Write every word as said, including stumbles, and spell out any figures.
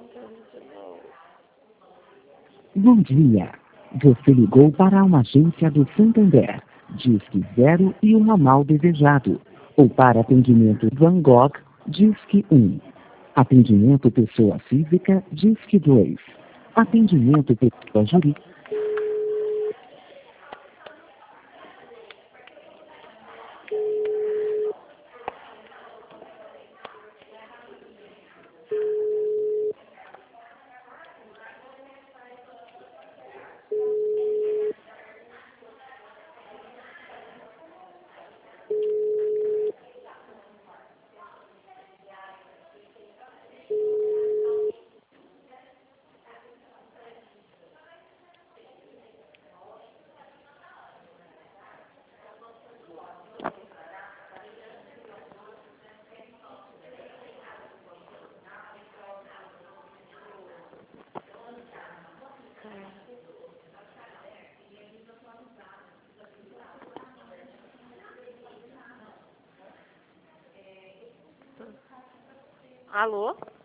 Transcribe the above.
Bom dia. Você ligou para uma agência do Santander. Disque zero e um ramal desejado. Ou para atendimento Van Gogh, Disque um. Atendimento pessoa física, Disque dois. Atendimento pessoa jurídica. Alô?